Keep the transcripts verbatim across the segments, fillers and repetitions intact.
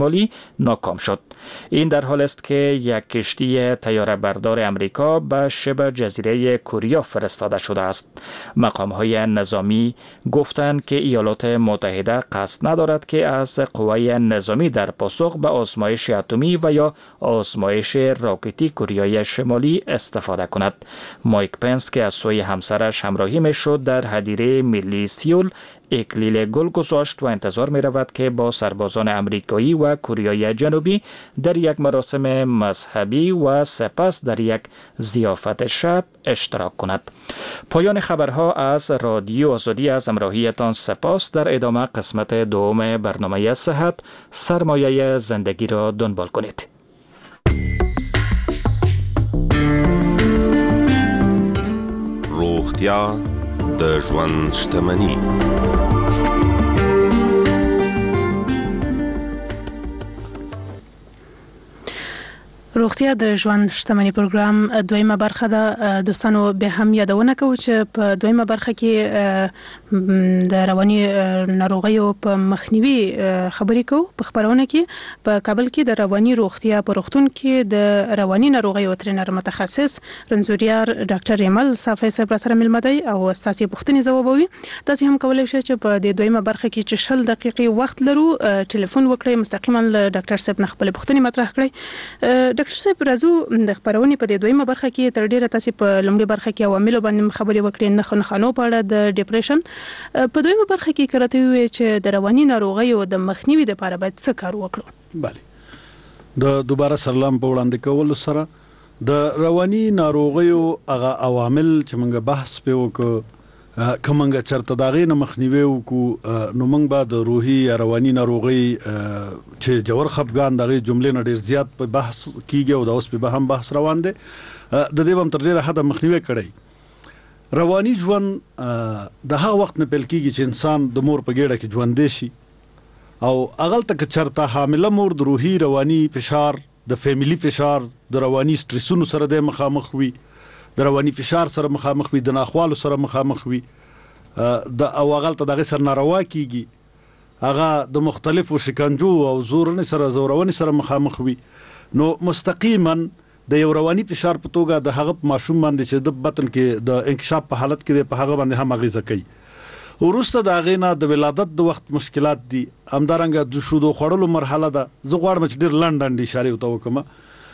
شمالی ناکام شد. این در حال است که یک کشتی طیاره بردار امریکا به شبه جزیره کوریا فرستاده شده است. مقام‌های نظامی گفتند که ایالات متحده قصد ندارد که از قوای نظامی در پاسخ به آزمایش اتمی و یا آزمایش راکتی کوریای شمالی استفاده کند. مایک پنس که از سوی همسرش همراهی می‌شد در هدیره ملی سیول اکلیل گل گذاشت و انتظار می رود که با سربازان امریکایی و کوریای جنوبی در یک مراسم مذهبی و سپس در یک ضیافت شب اشتراک کند. پایان خبرها از رادیو آزادی از همراهیتان سپاس. در ادامه قسمت دوم برنامه صحت سرمایه زندگی را دنبال کنید. روغتیا د ژوند شتمني. روغتیا د ژوند شتمني پروګرام دویمه برخه ده. دوستانو به هم یادونه کوو چې په دویمه برخه کې د رواني ناروغیو په مخنیوي خبرې کوو. په خبرونه کې په کابل کې د رواني روغتیا په روغتون کې د رواني ناروغیو ترېنر متخصص رنځوریار ډاکټر ایمل صافی صاحب سره ملمه دی او ستاسو پوښتنې ځوابوي. تاسو هم کولای شئ چې په دې دویمه برخه کې چې شل دقیقې وخت لرو ټلیفون وکړئ، مستقیما له ډاکټر صاحب نه خپل پوښتنې مطرح کړئ. ډاکټر صاحب راځو د خبرونې په دې دویمه برخه کې تر ډیره تاسو په لومړي برخه کې عوامل باندې خبرې وکړې، نه نه خانو په اړه د ډیپریشن. په دویمه برخه کې کراته وی چې د رواني ناروغیو د مخنیوي لپاره باید څه کار وکړو؟ bale د دوباره سلام په وړاندې کول سره د رواني ناروغیو هغه عوامل چې موږ بحث په وکړو کومنګ چرته داغې نه مخنیوي وکړو نو موږ به د روحي یا رواني ناروغي چې جوړ خپګان دغه جملې نه ډیر زیات په بحث کیږي او د اوس په هم بحث روان دي. د دې هم تر ډیره حد مخنیوي کړي. رواني ژوند د هغه وخت نه پیل کیږي چې انسان د مور په ګېډه کې ژوند دی شي او اغل تک چرته حامله مور د روحي رواني فشار، د فیملی فشار، د رواني سټریسونو سره د مخامخ وي، د رواني فشار سره مخامخ وي، د ناخوالو سره مخامخ وي، د او غلطه دغه سر ناروا کیږي، هغه د مختلفو شکنجو او زورن سره زورونی سره مخامخ وي. نو مستقیما د یو رواني فشار په توګه د هغه ماشوم باندې چې د بطن کې د انکشاف په حالت کې په هغه باندې هم اغیزه کوي. ورسته د غینا د ولادت د وخت مشکلات دي، همدارنګه د شودو خړلو مرحله ده. زه غواړم چې ډیر لنډ اشاره وته وکم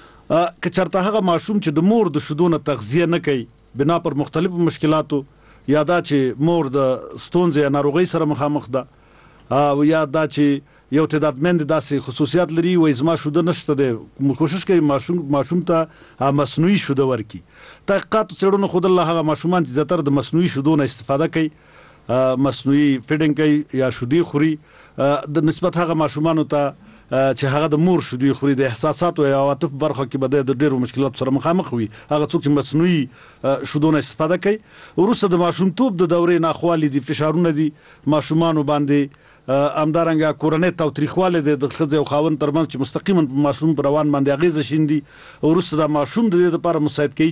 که چرته هغه ماشوم چې د مور د شودونه تغذیه نه کوي بنا پر مختلفو مشکلاتو، یا دا چې مور د ستونزې یا ناروغۍ سره مخامخ ده او یا دا چې یو تعدادمند داسې خصوصیات لري و ازما شوده نشته ده، کوشش کوي ماشوم ماشوم ته مصنوعي شوده ورکي. تحقیقات څېړنو خود الله هغه ماشومان چې زیاتره د مصنوعي شودونه استفاده کوي، مصنوعي فیډینګ کوي یا شودي خوري، د نسبت هغه ماشومان ته چې هغه د مور شودي خوري د احساسات او عواطف برخه کې بده د ډیرو مشکلات سره مخامخ وي. هغه څوک چې مصنوعي شودونه استفاده کوي ورسره د ماشوم توپ د دورې ناخوالي دي، فشارونه دي ماشومان باندې، امدارنګه کورنۍ تاوتریخواله د خځې او خاوند ترمنځ چې مستقیما په ماشوم پر روان باندې اغیزه شیندي، ورسره د ماشوم د دې لپاره مساعد کوي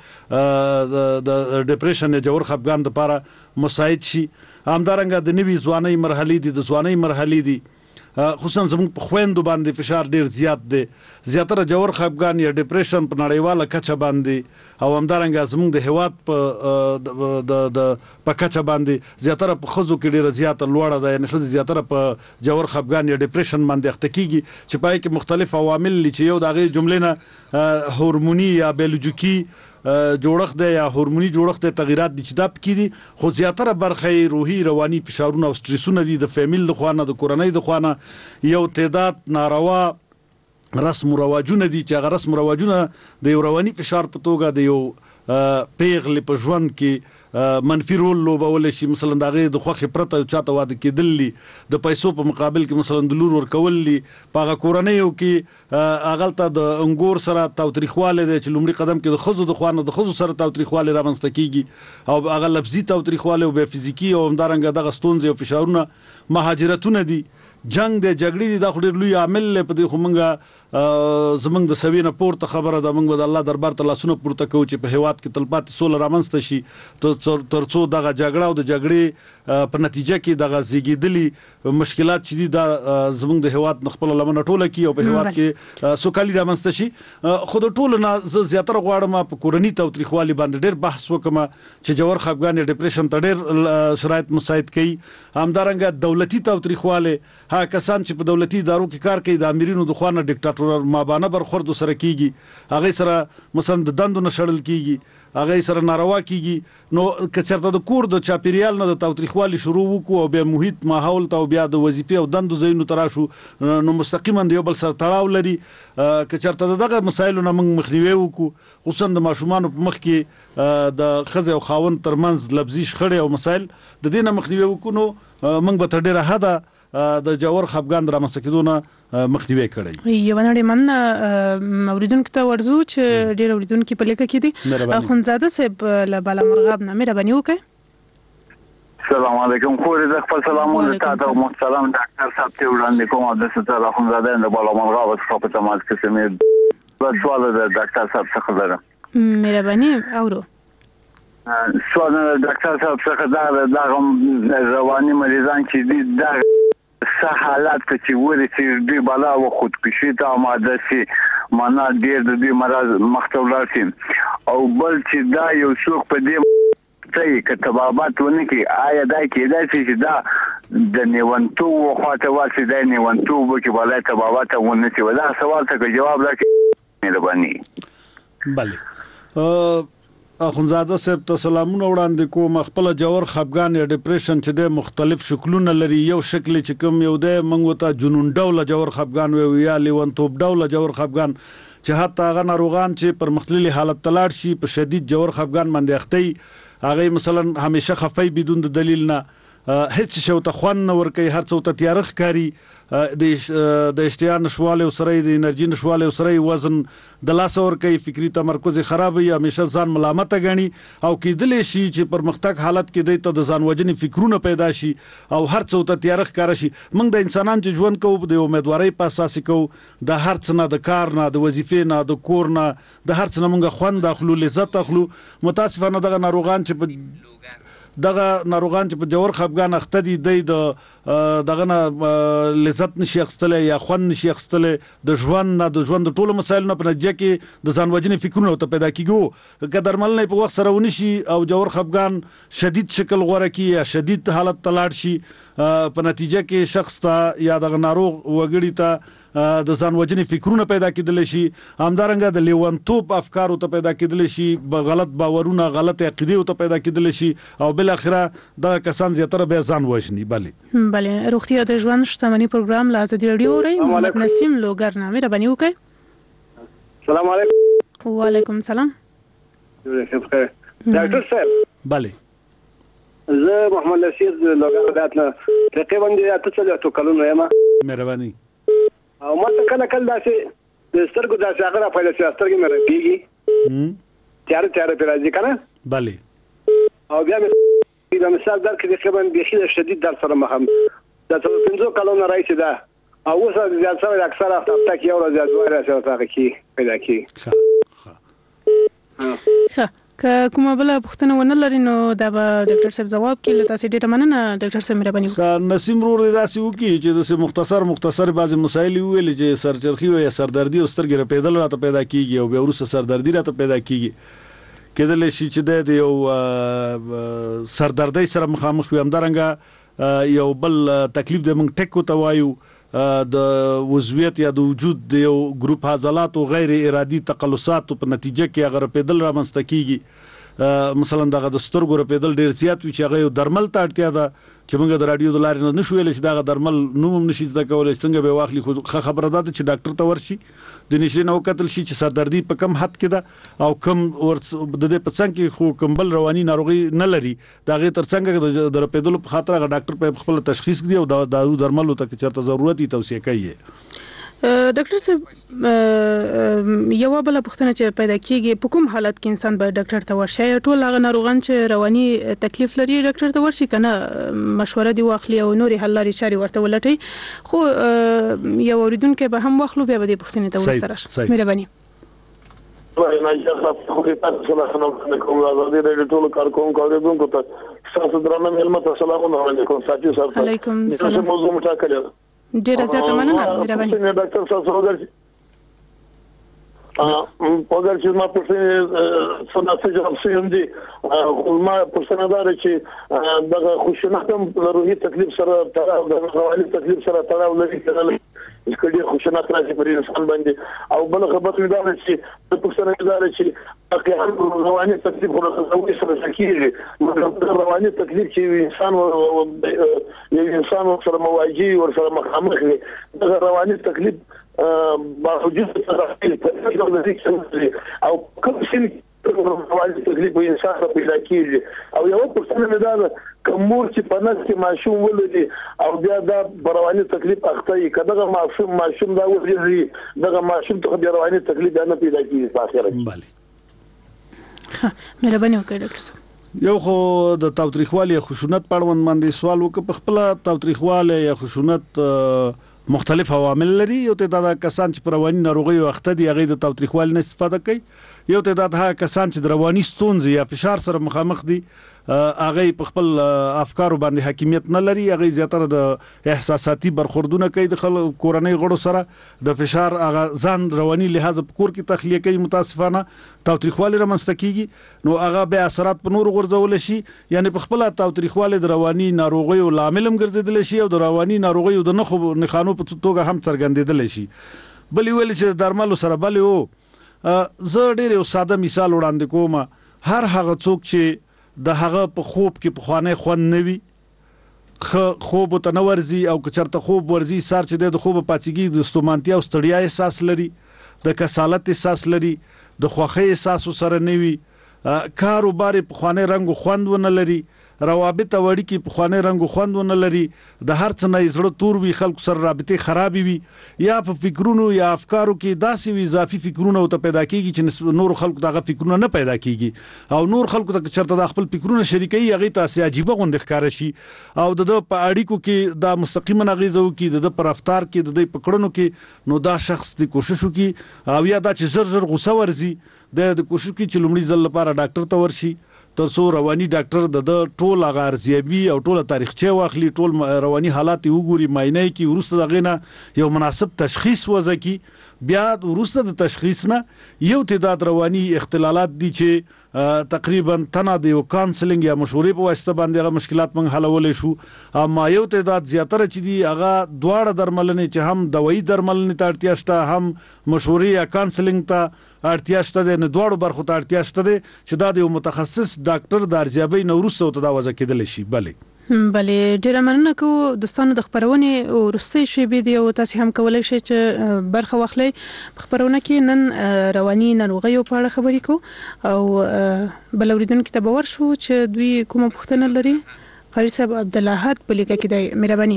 چې د ډیپریشن یا جوړ خپګان لپاره مساعد شي. امدارنګه د نوي ځواني مرحلې دي، د ځواني مرحلې دي، خصوصا زموږ په خويندو باندې فشار ډیر زیات دی، زیاتره جوړ خپګان یا ډیپریشن په نړیواله کچه باندې او همدارنګه زموږ د هواد په د د په کچه باندې زیاتره په خزو کې ډیر زیات لوړه ده، یعنی خزي زیاتره په جوړ خپګان یا ډیپریشن باندې اخته کیږي چې پای کې مختلف عوامل چې یو دغه جملې نه هورموني یا بیولوژیکي جوړښت دی یا هورموني جوړښت دی، تغیرات دي چې دا پکې دي، خو زیاتره برخه روحي رواني فشارونه او سټریسونه دي د فیمل د خوانه د کورنۍ د خوانه. یو تعداد ناروا رسم و رواجونه دي چې هغه رسم و رواجونه د یو رواني فشار په توګه د یو پیغلې په ژوند کې منفي رول لوبول شي. مثلا دغه د خوخه پرته چاته واده کېدلی، د پیسو په مقابل کې مثلا د لور ورکوللی، په کورنیو کې اغلطه د انګور سره تاوتریخواله دي چې لومړي قدم کې د خزو د خوانه د خزو سره تاوتریخواله رامنځته کیږي او هغه لفظي تاوتریخواله او به فزیکی او همدارنګه د غستونز او فشارونه مهاجرتونه دي جنگ د جګړې د خوري لوی عامل په دې خو مونږه زمنګ د سوینه پورته خبره د مونږ د الله دربار ته لاسونه پورته کوو چې په هیواد کې تلپاتې سوله رامنځته شي ترڅو دغه جګړه او د جګړې په نتیجه کې دغه زیږیدلي مشکلات چې دي د زمنګ د هیواد خپل لمنه ټوله کی او په هیواد کې سوکالي رامنځته شي خو د ټولو نه زیاتره غواړم په کورنۍ تاوتریخوالي باندې ډېر بحث وکم چې جوړ خفګان ډیپریشن ته ډېر شرایط مساعد کوي همدارنګه دولتي تاوتریخواله ها کسان چې په دولتي ادارو کې کار کوي د امیرینو د خوانه ډیکټاتور مابانه برخورد سره کیږي هغه سره مثلا د دندو نشړل کیږي هغه سره ناروا کیږي نو کچرته د کور د چاپیریال نه د تاوتریخوالي شروع وکړو او بیا محیط ماحول ته او بیا د وظیفې او دندو زینو تراشو نو مستقیما د یو بل سره تړاو لري کچرته دغه مسایلو نه موږ مخنیوي وکړو خصوصا د ماشومان په مخ کې د خزه او خاون ترمنځ لفظي شخړې او مسایل د دې نه مخنیوي وکړو نو موږ به تر ډیره حده د جوړ خفګان رامنځته کېدونه مخنیوي کړی یو نړۍ من اوریدونکو ته ورزو چې ډېر اوریدونکو په لیکه کې دي خونزاده صاحب له بالا مرغاب نه مهرباني وکړئ السلام علیکم خو دې خپل سلامونه تاسو محترم ډاکټر صاحب ته وړاندې کوم د ستاره خونزاده د بالا مرغاب څخه په تماس کې سمې په سوال د ډاکټر صاحب څخه لرم مهرباني اورو سوال د ډاکټر صاحب څخه دا د رواني مریضان چې دي دا څه حالات چې ورې چې دوی بالا و خودکشي ته آماده شي معنا ډېر د دوی مرض مختلف شي او بل چې دا یو څوک په دې چې کتابات ونه کې آیا دا کېدای شي چې دا د نیونتو خواته واسي د نیونتو کې بالا تبابات ونه شي ودا سوال ته جواب راکړئ مهرباني بله اخونزاده صاحب ته سلامونه وړاندې کوم خپل جوړ خفګان یا ډیپریشن چې د مختلف شکلونه لري یو شکل چې کوم یو د منغو ته جنون ډول جوړ خفګان وي یا لیونتوب ډول جوړ خفګان چې حتی هغه ناروغان چې پر مختللي حالت تلاړ شي په شدید جوړ خفګان باندې اخته هغه مثلا همیشه خفای بدون د دلیل نه هیڅ شو ته خوان نه ور کوي هر څو ته تیارخ کاری د د اشتها نشواله او سره د انرژي نشواله او سره وزن د لاس اور کوي فکری تمرکز خراب وي همیشه ځان ملامت غني او کېدل شي چې پرمختګ حالت کې د ځان وجنې فکرونه پیدا شي او هر څو ته تیارخ کار شي موږ د انسانان چې ژوند کوو د امیدوارۍ په اساس کوو د هر څه نه د کار نه د وظیفې نه د کور نه د هر څه نه موږ خوند اخلو لذت اخلو متاسفانه دغه ناروغان چې دغه ناروغان چې په جوړ خفګان اخته دي د دغه نه لذت نشي اخستل یا خوند نشي اخستل د ژوند نه د ژوند ټولو مسایلو نه په نتیجه کې د ځان وجنې فکرونه ته پیدا کیږي که درمل نه په وخت سره ونشي او جوړ خفګان شدید شکل غوړه کی یا شدید حالت تلاړ شي په نتیجه کې شخص ته یا د ناروغ وګړي ته د ځان وجنې فکرونه پیدا کېدل شي همدارنګه د لیونتوب افکار ته پیدا کېدل شي غلط باورونه غلط عقیده ته پیدا کېدل شي او بل اخره د کسان زیاتره به ځان وژني bale bale روغتیا د ژوند شتمنۍ پروګرام لا ازادي رادیو ری محمد نسیم لوګر نامه ربانی وکړئ السلام علیکم وعلیکم السلام ډاکټر صاحب bale زه محمد نسیم لوګر داتنه تقریبا د اته څلور کلونو یم مهرباني او ماته کله کله داسې د سترګو داسې هغه را پیدا شي سترګې مې رپېږي تیار تیار پر راځي کنه bale او بیا مې د مثال در کې تقریبا بخیل شدید در سره مخم د څو پنځو کلونو راځي دا او اوس د زیات سره اکثر هفته کې یو ورځ یا دوه ورځې راځي کې پیدا کی ښه که کومه بل پوښتنه ونه لري نو دا به ډاکټر صاحب جواب کوي له تاسو ډیره مننه ډاکټر صاحب مهرباني وکړئ نسیم رور داسې وکي چې د مختصر مختصر بعضی مسایل ویل چې سرچرخي او سردردي او سترګې پیدل راته پیدا کیږي او بیا ورسره سردردي راته پیدا کیږي کېدل شي چې د یو سردردي سره مخامخ وي همدارنګه یو بل تکلیف د موږ ټکو ته وایو د وضویت یا د وجود د یو ګروپ عضلات او غیر ارادي تقلصات په نتیجه کې هغه پیدل رامنځته کیږي مثلا دغه د سترګو رپیدل ډیر زیات وي چې هغه درمل ته اړتیا ده چې موږ د رادیو د لارې نه نشو ویل چې دغه درمل نوم نشي زده کولای څنګه به واخلي خو خبره ده چې ډاکټر ته ورشي د نشي نو کتل شي چې سردردي په کم حد کې ده او کم ور د دې په څنګه کې خو کمبل رواني ناروغي نه لري دا غي تر څنګه د رپیدل په خاطر هغه ډاکټر په خپل تشخیص دی او د درملو ته چرته ضرورت توصیه کوي ډاکټر صاحب یو بل پوښتنه چې پیدا کیږي په کوم حالت کې انسان باید ډاکټر ته ورشي ټول هغه ناروغان چې رواني تکلیف لري ډاکټر ته ورشي کنه مشوره دی واخلي او نوري حل لري چاري ورته ولټي خو یو اوریدونکو به هم واخلو بیا به د پوښتنې ته ورسره راشي مهرباني وای نه چې خو کې تاسو سره نه کوم راځي د ټول کار کوم کوم کو تاسو درنه ملمت سلام علیکم ساتي سره علیکم السلام موضوع متاکل ډیره زیاته مننه مهرباني ډاکټر صاحب سره ا پوګر چې ما په څه جواب سیم دي ما په سندار چې دغه خوشناکم روحي تکلیف سره تړاو د رواني تکلیف سره تړاو لري کله کله خوشناک راځي پر انسان باندې او بل خبر مې دا چې په سندار چې اقیان رواني تکلیف ورته سره شکیږي نو رواني تکلیف چې انسان یو انسان سره مواجهي ور سره مخامخ وي دغه رواني تکلیف باوجود تغیر او کوم شي رواني تکلیف انسان ته پیدا کیږي او یو پرسنه نه دا کومور چې په نس کې ماشوم ولدي او بیا دا رواني تکلیف اخته کداغه ماشوم ماشوم دا ورځي دغه ماشوم ته بیا رواني تکلیف نه پیدا کیږي په اخر کې بله مهرباني وکړئ ډاکټر صاحب یو خو د تاوتریخوالي خشونت پړوند باندې سوال وکړ په خپل تاوتریخواله یا خشونت مختلف عوامل لري یو تعداد کسان چې پر رواني ناروغي اخته دي هغه د تاوتریخوالي نه استفاده کوي یو تعداد هغه کسان چې د رواني ستونزې یا فشار سره مخامخ دي هغه په خپل افکار باندې حاکمیت نه لري هغه زیاتره د احساساتي برخوردونه کوي د کورنۍ غړو سره د فشار هغه ځان رواني لحاظ په کور کې تخلیه کوي متاسفانه تاوتریخوالي رامنځته کیږي نو هغه به اثرات په نور غورځول شي یعنی په خپل تاوتریخوالي د رواني ناروغي او لامل هم ګرځیدل شي او د رواني ناروغي د نخو نخانو په توګه هم څرګندیدل شي بل ویل چې درملو سره بل او زه ډېر یو ساده مثال وړاندې کوم هر هغه څوک چې د هغه په خوب کې په خوانه خون نوي خوب تنورزي او چرته خوب ورزي سار چې د خوب پاتېږي د ستومانتیا او ستړیا احساس لري د کسالت احساس لري د خوخه احساس سره نوي کاروبار په خوانه رنگ خوند ونه لري روابط وړي کې په خوانه رنگ خوند ونه لري د هر څه نه زړه تور وي خلکو سره رابطه خراب وي یا په فکرونو یا افکارو کې داسې وي اضافي فکرونه او ته پیدا کیږي چې نور خلکو دغه فکرونه نه پیدا کیږي او نور خلکو ته چرته د خپل فکرونه شریکي هغه تاسو عجیب غوند ښکار شي او د په اړیکو کې دا مستقیما غیزو کې د په رفتار کې د پکړنو کې نو دا شخص د کوشش وکي او یا دا چې زر زر غوسه ورزي د کوشش کې چې لومړي ځل لپاره ډاکټر ته ورشي تر څو رواني ډاکټر د ټول غارزيابي او ټول تاریخچه واخلي ټول رواني حالات وګوري ماینه کی ورسته دغه یو مناسب تشخیص وځي بیا ورسته د تشخیص نه یو تعداد رواني اختلالات دي چې تقریبا تنه د یو کانسلینګ یا مشورې په واسطه باندې هغه مشکلات موږ حلولې شو اما یو تعداد زیاتره چې دي هغه دواړه درملنې چې هم دوايي درملنې ته اړتیا شته هم مشورې یا کانسلینګ ته اړتیا شته د دوړو برخو ته اړتیا شته چې دا د یو متخصص ډاکټر د ارزیابۍ نورسته او تداوزه کېدل شي بلې بلې ډیره مننه کو دوستانو د خبرونه او رسې شی به دی او تاسو هم کولای شئ چې برخه واخلئ خبرونه کې نن رواني ناروغي په اړه خبرې کو او بل اوریدونکو ته باور شو چې دوی کومه پوښتنه لري قاری صاحب عبد الله حد په لیکه کې دی مهرباني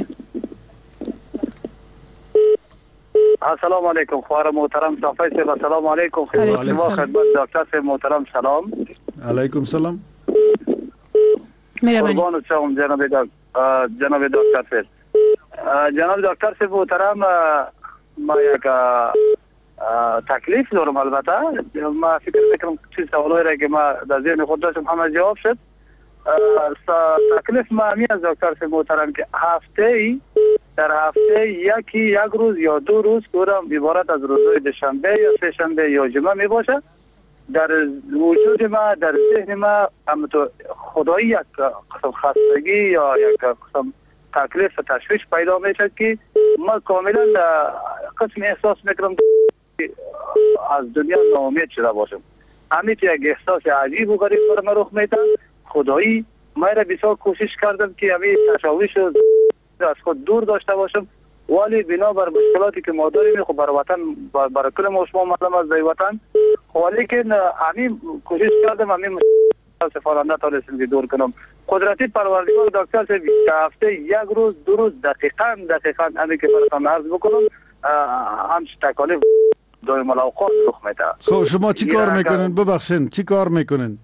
السلام علیکم خوار محترم صافی صاحب السلام علیکم خدمت ډاکټر صاحب محترم سلام علیکم سلام مهرباني قربان شم جناب ډاکټر جناب ډاکټر صاحب جناب ډاکټر صاحب محترم ما یک تکلیف دارم البته ما فکر میکنم چیز سوالایی را که ما در ذهن خود داشتم همه جواب شد تکلیف ما همی از دکتر صاحب محترم که هفته ای در هفته یکی یک روز یا دو روز کورم عبارت از روزهای دوشنبه یا سه شنبه یا جمعه می باشه در وجود ما در ذهن ما همونطور خدایی یک قسم خستگی یا یک قسم تکلیف و تشویش پیدا میشه که ما کاملا قسم احساس میکنم از دنیا ناامید شده باشم همین یک احساس عجیب و غریب بر من رخ میده خدایی من را بسیار کوشش کردم که همین تشویش از خود دور داشته باشم ولی بنا بر مشکلاتی که ما داریم خب بر وطن بر کل ما شما معلوم از دی وطن ولی که همین کوشش کردم همین سفارنده تا رسیدگی دور کنم قدرتی پروردگار دکتر صاحب هفته یک روز دو روز دقیقاً دقیقاً همین که براتون عرض بکنم هم تکالیف دائم الاوقات رخ میده. خب شما چی کار میکنین؟ ببخشین چی کار میکنین؟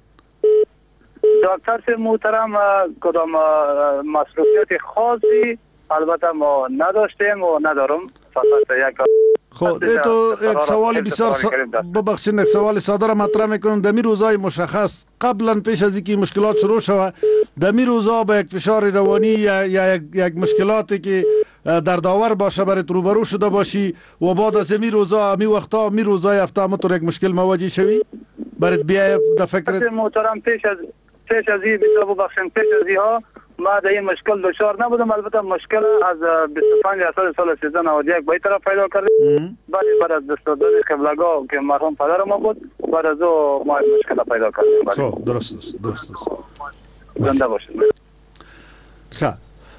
دکتر محترم کدام مصروفیت خاصی البته ما نداشتیم و ندارم. فقط یک خب تو یک سوال بسیار س... ببخشید یک سوال ساده را مطرح میکنم. در می روزهای مشخص قبلا پیش از اینکه مشکلات شروع شود در می روزها با یک فشار روانی یا, یا یک, یک مشکلاتی که دردآور باشه برات روبرو شده باشی و بعد از می روزها می وقتا می روزهای هفته متور یک مشکل مواجه شوی برات بیای در فکر محترم پیش از پیش از این بسیار ببخشید پیش از اینها ما در این مشکل دچار نبودم. البته مشکل از بیست و پنج سال سال سیزده نود و یک به طرف پیدا کردیم. بعد بعد از دستارداری قبلگاه که مرحوم پدر ما بود بعد از او ما مشکل پیدا کردیم. خب درست است درست است. زنده باشید. خب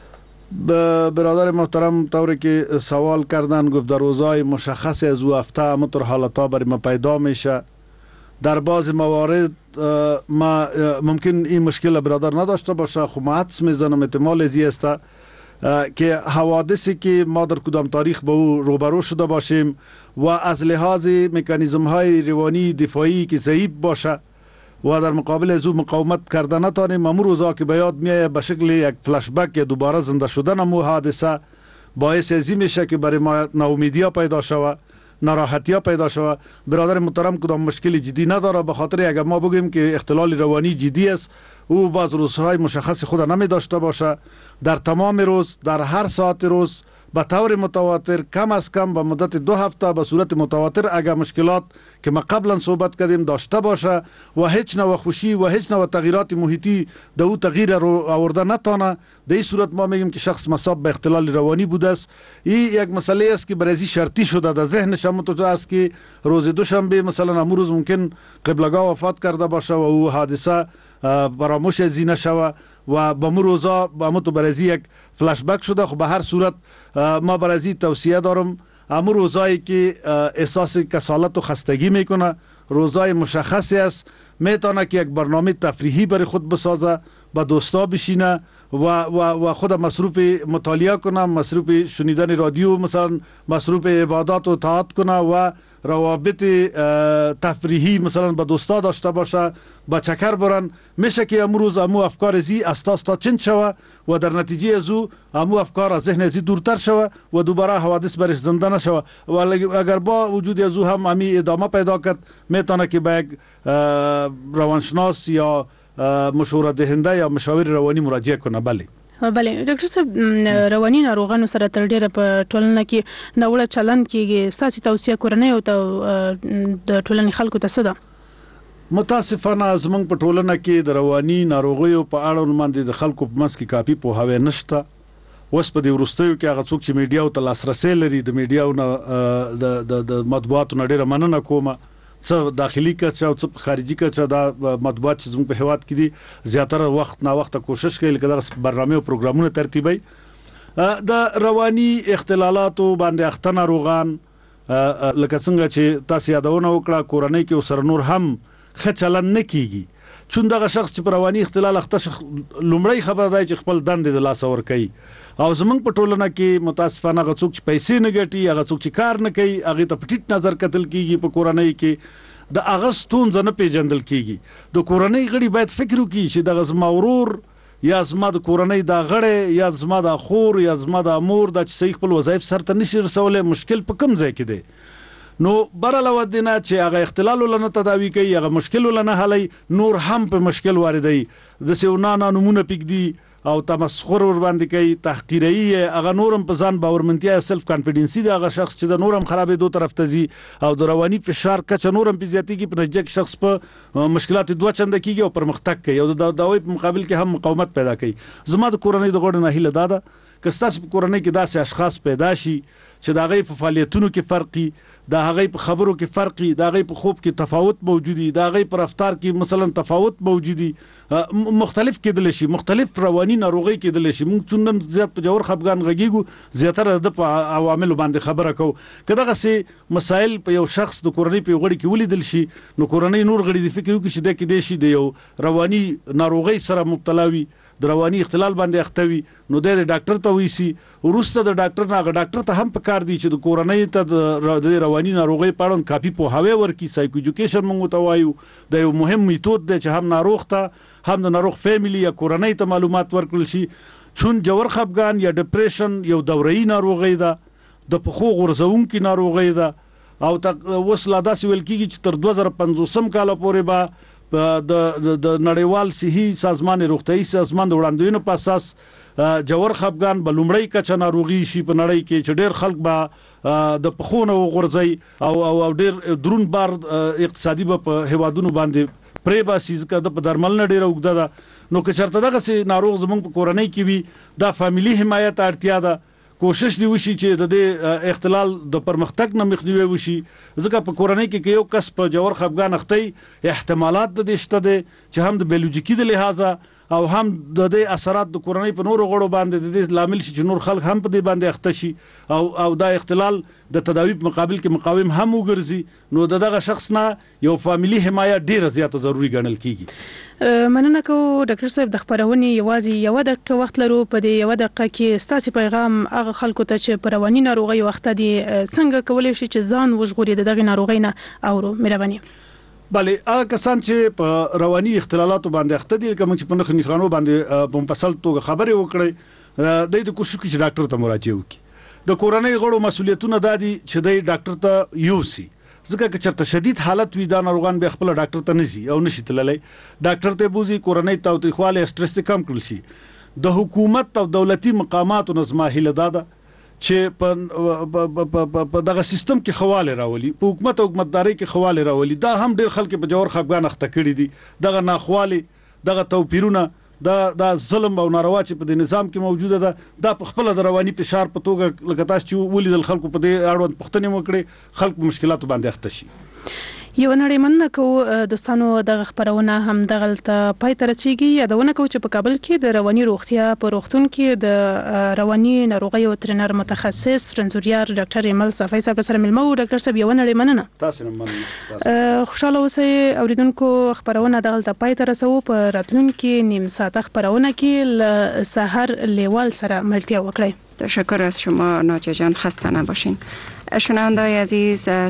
برادر محترم طوری که سوال کردن گفت در روزهای مشخص از او هفته همونطور حالتا برای ما پیدا میشه. در بعض موارد ما ممکن این مشکل برادر نداشته باشه. خب ما حدس میزنم احتمال زی است که حوادثی که ما در کدام تاریخ با او روبرو شده باشیم و از لحاظ مکانیزم های روانی دفاعی که ضعیف باشه و در مقابل از او مقاومت کرده نتانیم امور روزا که به یاد میایه به شکل یک فلش بک یا دوباره زنده شدن امو حادثه باعث ازی میشه که برای ما ناامیدی پیدا شود ناراحتی پیدا شود. برادر محترم کدام مشکلی جدی نداره به خاطر اگر ما بگیم که اختلال روانی جدی است او باز روزهای مشخص خود نمی داشته باشه در تمام روز در هر ساعت روز به طور متواتر کم از کم به مدت دو هفته به صورت متواتر اگر مشکلات که ما قبلا صحبت کردیم داشته باشه و هیچ نوع خوشی و هیچ نوع تغییرات محیطی در او تغییر رو آورده نتانه در این صورت ما میگیم که شخص مصاب به اختلال روانی بوده است. این یک مسئله است که برای شرطی شده در ذهنش همونطور است که روز دوشنبه مثلا امروز روز ممکن قبلگاه وفات کرده باشه و او حادثه فراموش ازی نشوه و با مو روزا با مو تو برازی یک فلش بک شده. خب به هر صورت ما برازی توصیه دارم امو روزایی که احساس کسالت و خستگی میکنه روزای مشخصی است میتونه که یک برنامه تفریحی برای خود بسازه با دوستا بشینه و, و, و خود مصروف مطالعه کنه مصروف شنیدن رادیو مثلا مصروف عبادات و طاعت کنه و روابط تفریحی مثلا با دوستا داشته باشه با چکر برن میشه که امروز امو افکار زی استاستا چند شوه و در نتیجه از او امو افکار از ذهن زی دورتر شوه و دوباره حوادث برش زنده نشوه و اگر با وجود از او هم امی ادامه پیدا کرد میتونه که به یک روانشناس یا مشوره دهنده یا مشاور روانی مراجعه کنه. بله بله ډاکټر صاحب رواني ناروغانو سره تر ډیره په ټولنه کې دا وړ چلن کېږي ساسي توصیه کورنۍ او د ټولنې خلکو ته څه ده؟ متاسفانه زمونږ په ټولنه کې د رواني ناروغیو په اړه باندې د خلکو په منځ کې کافي پوهاوی نشته. اوس په دې وروستیو کې هغه څوک چې میډیا ته لاسرسی لري د میډیا نه د مطبوعاتو نه ډیره مننه کومه څه داخلي کچه او څه خارجي کچه دا مطبوعات چې زموږ په هیواد کې دي زیاتره وخت نا وخت کوشش کوي لکه دغه برنامه او پروګرامونه ترتیبوي د رواني اختلالاتو باندې اخته ناروغان لکه څنګه چې تاسو یادونه وکړه کورنۍ کې سره نور هم ښه چلن نه کیږي چون دغه شخص چې پر رواني اختلال اخته لومړی خبر دی چې خپل دندې د لاس ور کوي او زمونږ په ټولنه کې متاسفانه هغه څوک چې پیسې نه ګټي هغه څوک چې کار نه کوي هغه ته په ټیټ نظر کتل کیږي په کورنۍ کې د هغه ستونزه نه پیژندل کیږي. د کورنۍ غړي باید فکر وکړي چې دغه زما ورور یا زما د کورنۍ د غړي یا زما د خور یا زما د امور د چې صحیح خپل وظایف سرته نشي رسولای مشکل په کوم ځای کې دی نو برله ودینه چې هغه اختلال ولنه تداوی کوي هغه مشکل ولنه حلي نور هم په مشکل واردي د سیونانا نمونه پک دی او تمسخر ور باندې کوي تحقیري هغه نورم په ځان باورمنتیا سلف کانفیډنسي دی هغه شخص چې د نورم خرابې دوه طرف ته زی او د رواني فشار کچ نورم په زیاتیږي په نتیجه کې شخص په مشکلات دوه چنده کیږي او پرمختګ کوي او د داوی په مقابل کې هم مقاومت پیدا کوي. زما د کورنۍ د غوړ نه هیله داده که ستاسو په کورنۍ کې داسې اشخاص پیدا شي چې د هغې په فعالیتونو کې فرقي د هغې په خبرو کې فرقي د هغې په خوب کې تفاوت موجودي د هغې په رفتار کې مثلا تفاوت موجودي مختلف کېدلی شي مختلف رواني ناروغۍ کېدلی شي موږ څومره نن زیات په جوړ خفګان غږیږو زیاتره د په عواملو باندې خبره کوو که دغسې مسایل په یو شخص د کورنۍ په یو غړي کې ولیدل شي نو کورنۍ نور غړي د فکر وکړي چې دی کېدی شي د یو رواني ناروغۍ سره مبتلا وي د رواني اختلال باندې اختوي نو د ډاکټر ته ویسي ورسته د ډاکټر نه ډاکټر ته هم پکار دی چې د کورنۍ ته د رواني ناروغي په اړه کافي پوهاوی ورکړي. سایکو ایجوکیشن موږ ته وایو د یو مهم میتود دی چې هم ناروغ ته هم د ناروغ فیملی یا کورنۍ ته معلومات ورکړل شي. چون جوړ خفګان یا ډیپریشن یو دوره‌ای ناروغي ده د پخو غورځونکو ناروغي ده او اوس لا داسې ویل کېږي چې تر دوه زره پنځوسم کال پورې به د د نړیوال صحي سازمان روغتیايي سازمان د وړاندوینو په اساس جوړ خفګان به لومړی کچه ناروغي شي په نړۍ کې چې ډېر خلک به د پخونه غورځي او او ډېر درون بار اقتصادي به په هوادونو باندې پرې باسي ځکه د درمل نه ډېر اوږده ده. نو که چرته دغه سي ناروغ زمونږ په کورنۍ کې وي دا فاميلي حمایت اړتیا ده. کوشش دی وشي چې د دې اختلال د پرمختګ نه مخنیوي وشي ځکه په کورنۍ کې یو کس په جوړ خفګان اخته احتمالات د دې شته دي چې هم د بیولوژیکي د لحاظه او هم د دې اثرات د کورنۍ په نورو غړو باندې د دې لامل شي چې نور خلک هم په دې باندې اخته شي او او دا اختلال د تداوی په مقابل کې مقاوم هم وګرځي نو دغه شخص نه یو فاميلي حمایت ډیره زیاته ضروری ګڼل کیږي. مننه کوم ډاکټر صاحب د خبرونې یوازې یو دقیقه وخت لرو. په دې یو دقیقه کې ستاسو پیغام هغه خلکو ته چې پر رواني ناروغي وخت دي څنګه کولای شي چې ځان وژغوري دغه ناروغي نه اورو مهرباني. بله هغه کسان چې په رواني اختلالاتو باندې اخته دي کوم چې په نخني خانو باندې په مفصل توګه خبرې وکړي د دې کوشش کوي چې ډاکټر ته مراجعه وکړي. د کورنۍ غړو مسولیتونه دادي چې د ډاکټر ته یوسي ځکه چې چرته شدید حالت وي دا ناروغان به خپل ډاکټر ته نزي او نشي تللی ډاکټر ته بوزي کورنۍ تاوتریخواله سټرس کم کړل شي. د حکومت او دولتي مقاماتو نظم هله داده چې په دغه سیستم کې خواله راولي په حکومت او حکومتداري کې خواله راولي دا هم ډیر خلک په جوړ خفګان اخته کړي دي دغه ناخواله دغه توپیرونه دا دا ظلم او ناروا چې په دې نظام کې موجوده ده دا په خپل د رواني فشار په توګه لکه تاسو چې ولیدل خلکو په دې اړوند پوښتنې وکړي خلک په مشکلاتو باندې اخته شي. یو نړۍ مننه کوو دوستانو دغه خبرونه هم دغلته پای ته رسیږي. یادونه کوو چې په کابل کې د رواني روغتیا په روغتون کې د رواني ناروغیو ترنر متخصص رنځوریار ډاکټر ایمل صافی صاحب سره ملمو. ډاکټر صاحب یو نړۍ مننه. تاسو نه مننه. خوشاله اوسئ اوریدونکو خبرونه دغلته پای ته رسو. په راتلونکي نیم ساعت خبرونه کې ل سحر لیوال سره ملتیا وکړئ. تشکر از شما ناجی جان خسته نباشین. شنونده‌های عزیز